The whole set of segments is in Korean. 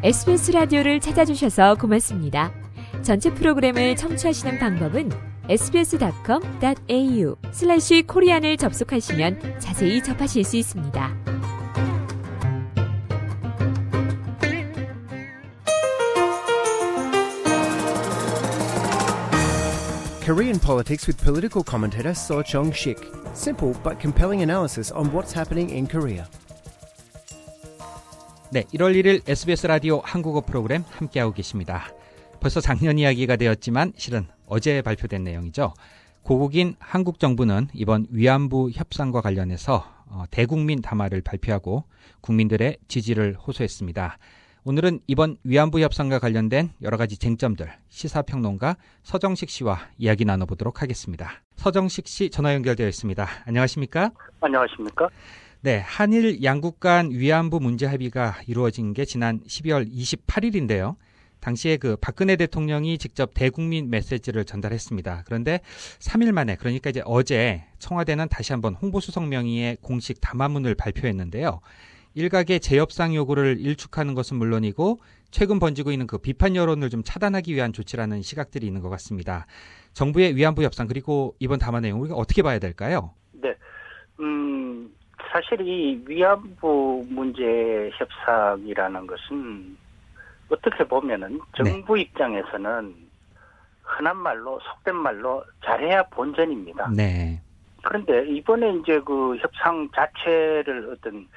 SBS 라디오를 찾아주셔서 고맙습니다. 전체 프로그램을 청취하시는 방법은 sbs.com.au/korean을 접속하시면 자세히 접하실 수 있습니다. Korean politics with political commentator Seo Jong-sik. Simple but compelling analysis on what's happening in Korea. 네, 1월 1일 SBS 라디오 한국어 프로그램 함께하고 계십니다. 벌써 작년 이야기가 되었지만 실은 어제 발표된 내용이죠. 고국인 한국 정부는 이번 위안부 협상과 관련해서 대국민 담화를 발표하고 국민들의 지지를 호소했습니다. 오늘은 이번 위안부 협상과 관련된 여러 가지 쟁점들, 시사평론가 서정식 씨와 이야기 나눠보도록 하겠습니다. 서정식 씨 전화 연결되어 있습니다. 안녕하십니까? 안녕하십니까? 네, 한일 양국 간 위안부 문제 합의가 이루어진 게 지난 12월 28일인데요. 당시에 박근혜 대통령이 직접 대국민 메시지를 전달했습니다. 그런데 3일 만에, 그러니까 이제 어제 청와대는 다시 한번 홍보수석 명의의 공식 담화문을 발표했는데요. 일각의 재협상 요구를 일축하는 것은 물론이고 최근 번지고 있는 비판 여론을 좀 차단하기 위한 조치라는 시각들이 있는 것 같습니다. 정부의 위안부 협상 그리고 이번 담화 내용 우리가 어떻게 봐야 될까요? 네, 사실 이 위안부 문제 협상이라는 것은 어떻게 보면은 정부 입장에서는 흔한 말로 속된 말로 잘해야 본전입니다. 네. 그런데 이번에 이제 협상 자체를 어떤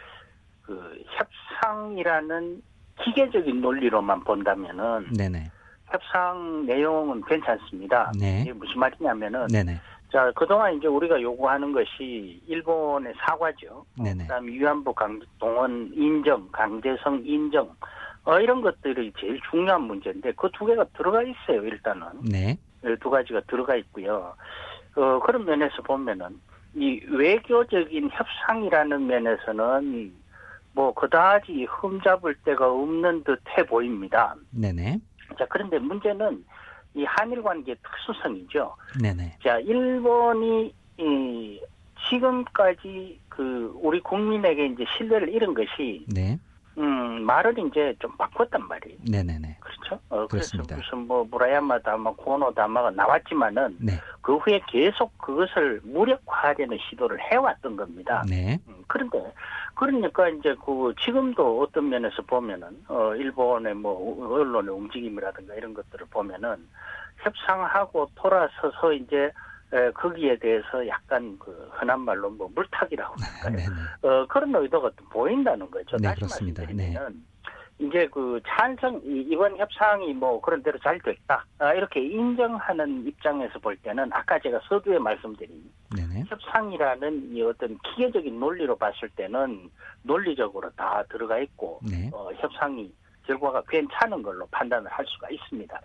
협상이라는 기계적인 논리로만 본다면은 네네. 협상 내용은 괜찮습니다. 네. 이게 무슨 말이냐면은 네네. 자, 그동안 이제 우리가 요구하는 것이 일본의 사과죠. 네네. 그다음에 위안부 동원 인정, 강제성 인정, 이런 것들이 제일 중요한 문제인데 그 두 개가 들어가 있어요. 일단은. 네. 두 가지가 들어가 있고요. 그런 면에서 보면은 이 외교적인 협상이라는 면에서는 그다지 흠잡을 데가 없는 듯해 보입니다. 네네. 자, 그런데 문제는 이 한일 관계의 특수성이죠. 네네. 자, 일본이 지금까지 우리 국민에게 이제 신뢰를 잃은 것이 네. 말을 이제 좀 바꿨단 말이에요. 네네네. 그렇죠? 그렇습니다. 그래서 무슨 무라야마 다마, 고노 다마가 나왔지만은 네. 그 후에 계속 그것을 무력화하려는 시도를 해왔던 겁니다. 네. 그러니까 이제 지금도 어떤 면에서 보면은 일본의 언론의 움직임이라든가 이런 것들을 보면은 협상하고 돌아서서 이제 거기에 대해서 약간 흔한 말로 물타기라고 할까요? 그런 의도가 또 보인다는 거죠. 네, 다시 그렇습니다. 말씀드리면 이제 찬성 이번 협상이 그런 대로 잘 됐다 이렇게 인정하는 입장에서 볼 때는 아까 제가 서두에 말씀드린 네네. 협상이라는 이 어떤 기계적인 논리로 봤을 때는 논리적으로 다 들어가 있고 네. 협상이 결과가 괜찮은 걸로 판단을 할 수가 있습니다.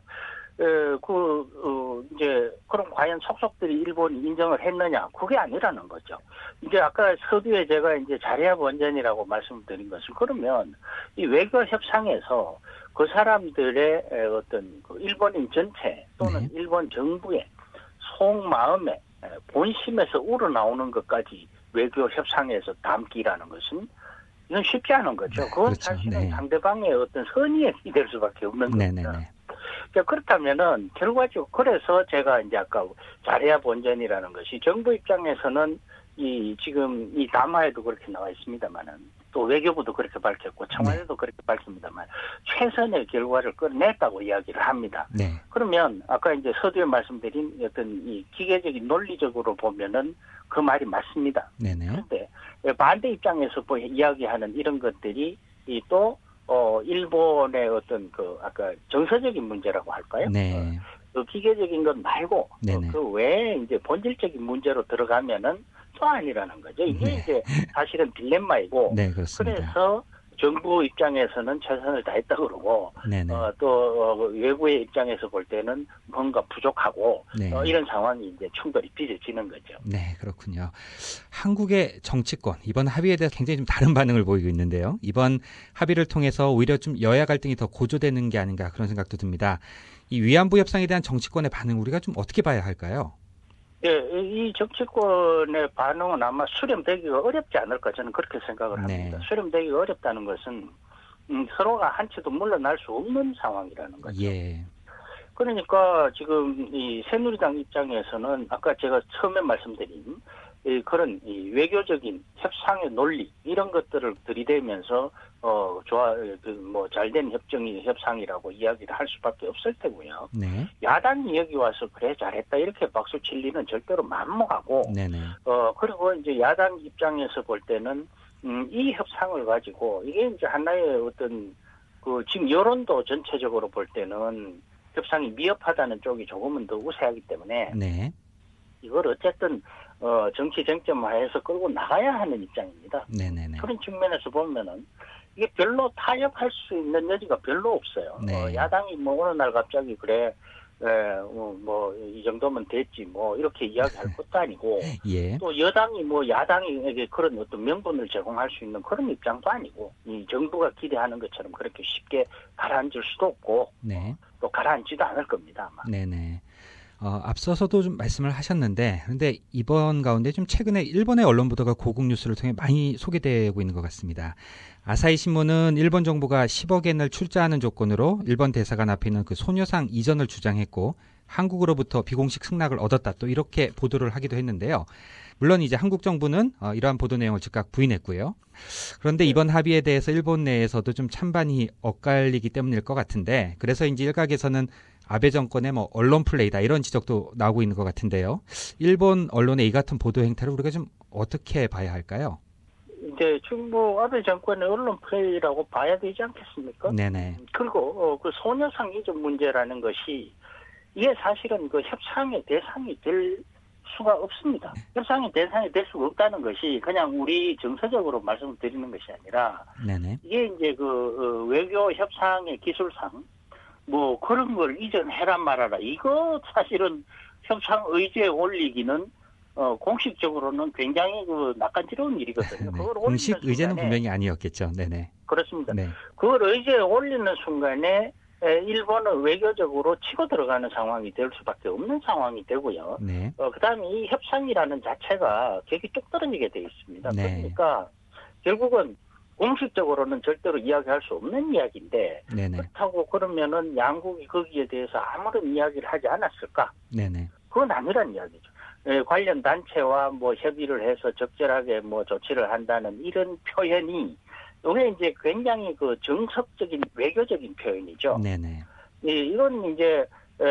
이제, 그럼 과연 속속들이 일본이 인정을 했느냐? 그게 아니라는 거죠. 이제 아까 서두에 제가 이제 잘해야 본전이라고 말씀드린 것은 그러면 이 외교 협상에서 그 사람들의 어떤 일본인 전체 또는 네. 일본 정부의 속마음에 본심에서 우러나오는 것까지 외교 협상에서 담기라는 것은 이건 쉽지 않은 거죠. 그건 그렇죠. 사실은 네. 상대방의 어떤 선의에 기댈 수밖에 없는 겁니다. 네네네. 그렇다면은 결과적으로 그래서 제가 이제 아까 잘해야 본전이라는 것이 정부 입장에서는 지금 이 담화에도 그렇게 나와 있습니다만은 또 외교부도 그렇게 밝혔고 청와대도 그렇게 밝힙니다만 최선의 결과를 끌어냈다고 이야기를 합니다. 네. 그러면 아까 이제 서두에 말씀드린 어떤 이 기계적인 논리적으로 보면은 그 말이 맞습니다. 네네. 그런데 반대 입장에서 이야기하는 이런 것들이 또 일본의 어떤 아까 정서적인 문제라고 할까요? 네. 기계적인 것 말고 네네. 외에 이제 본질적인 문제로 들어가면은 또 아니라는 거죠. 이게 네. 이제 사실은 딜레마이고. 네, 그렇습니다. 그래서 정부 입장에서는 최선을 다했다 그러고 네네. 또 외부의 입장에서 볼 때는 뭔가 부족하고 네. 이런 상황이 이제 충돌이 빚어지는 거죠. 네, 그렇군요. 한국의 정치권 이번 합의에 대해서 굉장히 좀 다른 반응을 보이고 있는데요. 이번 합의를 통해서 오히려 좀 여야 갈등이 더 고조되는 게 아닌가 그런 생각도 듭니다. 이 위안부 협상에 대한 정치권의 반응 우리가 좀 어떻게 봐야 할까요? 예, 이 정치권의 반응은 아마 수렴되기가 어렵지 않을까 저는 그렇게 생각을 합니다. 네. 수렴되기가 어렵다는 것은 서로가 한치도 물러날 수 없는 상황이라는 거죠. 예. 그러니까 지금 이 새누리당 입장에서는 아까 제가 처음에 말씀드린 그런 외교적인 협상의 논리 이런 것들을 들이대면서 잘된 협상이라고 이야기를 할 수밖에 없을 테고요. 네. 야당이 여기 와서 그래 잘했다 이렇게 박수 칠 리는 절대로 만무하고. 네네. 그리고 이제 야당 입장에서 볼 때는 이 협상을 가지고 이게 이제 하나의 어떤 지금 여론도 전체적으로 볼 때는 협상이 미흡하다는 쪽이 조금은 더 우세하기 때문에. 네. 이걸 어쨌든 정치 쟁점화해서 끌고 나가야 하는 입장입니다. 네네네. 그런 측면에서 보면은 이게 별로 타협할 수 있는 여지가 별로 없어요. 네. 야당이 뭐 어느 날 갑자기 그래 이 정도면 됐지 뭐 이렇게 이야기할 것도 아니고 예. 또 여당이 뭐 야당에게 그런 어떤 명분을 제공할 수 있는 그런 입장도 아니고 이 정부가 기대하는 것처럼 그렇게 쉽게 가라앉을 수도 없고 네. 또 가라앉지도 않을 겁니다. 아마. 네네. 앞서서도 좀 말씀을 하셨는데, 그런데 이번 가운데 좀 최근에 일본의 언론 보도가 고국 뉴스를 통해 많이 소개되고 있는 것 같습니다. 아사히 신문은 일본 정부가 10억 엔을 출자하는 조건으로 일본 대사관 앞에 있는 그 소녀상 이전을 주장했고, 한국으로부터 비공식 승낙을 얻었다, 또 이렇게 보도를 하기도 했는데요. 물론 이제 한국 정부는 이러한 보도 내용을 즉각 부인했고요. 그런데 이번 합의에 대해서 일본 내에서도 좀 찬반이 엇갈리기 때문일 것 같은데, 그래서 이제 일각에서는 아베 정권의 언론 플레이다 이런 지적도 나오고 있는 것 같은데요. 일본 언론의 이 같은 보도 행태를 우리가 좀 어떻게 봐야 할까요? 이제 지금 아베 정권의 언론 플레이라고 봐야 되지 않겠습니까? 네네. 그리고 그 소녀상 이전 문제라는 것이 이게 사실은 그 협상의 대상이 될 수가 없습니다. 협상의 대상이 될 수가 없다는 것이 그냥 우리 정서적으로 말씀드리는 것이 아니라 네네. 이게 이제 외교 협상의 기술상 그런 걸 이전해라 말아라. 이거 사실은 협상 의제에 올리기는 공식적으로는 굉장히 낯간지러운 일이거든요. 네. 그걸 공식 올리는 의제는 순간에, 분명히 아니었겠죠. 네네. 그렇습니다. 네. 그걸 의제에 올리는 순간에 일본은 외교적으로 치고 들어가는 상황이 될 수밖에 없는 상황이 되고요. 네. 그다음에 이 협상이라는 자체가 격이 뚝 떨어지게 돼 있습니다. 네. 그러니까 결국은 공식적으로는 절대로 이야기할 수 없는 이야기인데 네네. 그렇다고 그러면은 양국이 거기에 대해서 아무런 이야기를 하지 않았을까? 네네. 그건 아니란 이야기죠. 관련 단체와 협의를 해서 적절하게 조치를 한다는 이런 표현이 이게 이제 굉장히 정석적인 외교적인 표현이죠. 네네. 이건 이제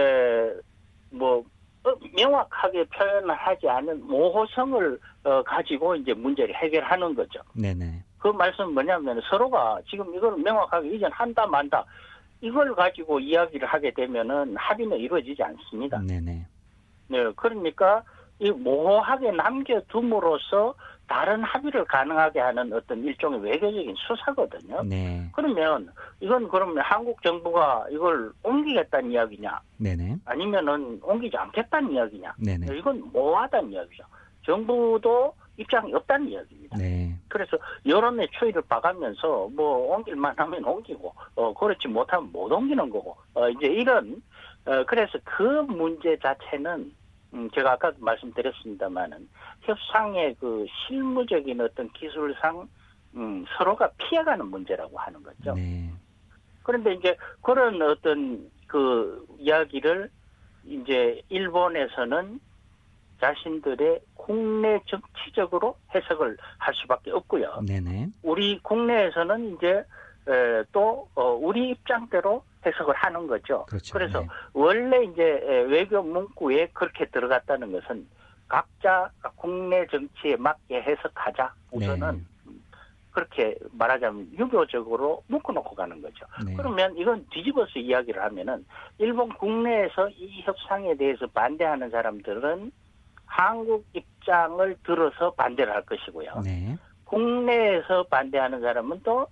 명확하게 표현을 하지 않은 모호성을 가지고 이제 문제를 해결하는 거죠. 네네. 그 말씀은 뭐냐면 서로가 지금 이걸 명확하게 이전한다 만다 이걸 가지고 이야기를 하게 되면은 합의는 이루어지지 않습니다. 네네. 네, 그러니까 이 모호하게 남겨둠으로써 다른 합의를 가능하게 하는 어떤 일종의 외교적인 수사거든요. 네. 그러면 그러면 한국 정부가 이걸 옮기겠다는 이야기냐? 네네. 아니면은 옮기지 않겠다는 이야기냐? 네네. 이건 모호하다는 이야기죠. 정부도 입장이 없다는 이야기입니다. 네. 그래서 여론의 추이를 봐가면서 옮길만 하면 옮기고 그렇지 못하면 못 옮기는 거고 이제 이런 그래서 그 문제 자체는 제가 아까도 말씀드렸습니다만은 협상의 실무적인 어떤 기술상 서로가 피해가는 문제라고 하는 거죠. 네. 그런데 이제 그런 어떤 이야기를 이제 일본에서는 자신들의 국내 정치적으로 해석을 할 수밖에 없고요. 네네. 우리 국내에서는 이제 또 우리 입장대로 해석을 하는 거죠. 그렇죠. 그래서 네. 원래 이제 외교 문구에 그렇게 들어갔다는 것은 각자 국내 정치에 맞게 해석하자. 우선은 그렇게 말하자면 유교적으로 묶어놓고 가는 거죠. 네. 그러면 이건 뒤집어서 이야기를 하면은 일본 국내에서 이 협상에 대해서 반대하는 사람들은 한국 입장을 들어서 반대를 할 것이고요. 네. 국내에서 반대하는 사람은 또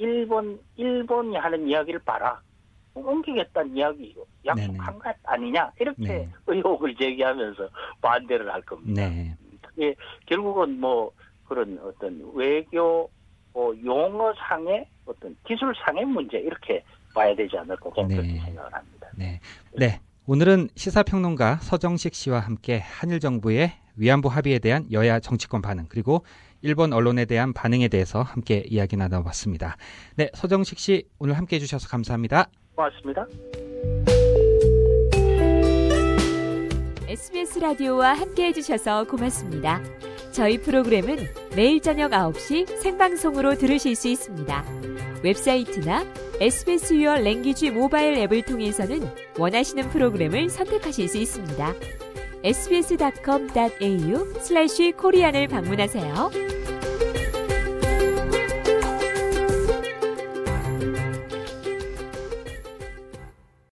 일본이 하는 이야기를 봐라. 옮기겠다는 이야기 약속한 것 아니냐 이렇게 네. 의혹을 제기하면서 반대를 할 겁니다. 네. 그게 결국은 그런 어떤 외교 용어상의 어떤 기술상의 문제 이렇게 봐야 되지 않을까 저는 그렇게 생각을 합니다. 네. 네. 오늘은 시사평론가 서정식 씨와 함께 한일 정부의 위안부 합의에 대한 여야 정치권 반응, 그리고 일본 언론에 대한 반응에 대해서 함께 이야기 나눠봤습니다. 네, 서정식 씨 오늘 함께 해주셔서 감사합니다. 고맙습니다. SBS 라디오와 함께 해주셔서 고맙습니다. 저희 프로그램은 매일 저녁 9시 생방송으로 들으실 수 있습니다. 웹사이트나 SBS Your Language 모바일 앱을 통해서는 원하시는 프로그램을 선택하실 수 있습니다. sbs.com.au/korean을 방문하세요.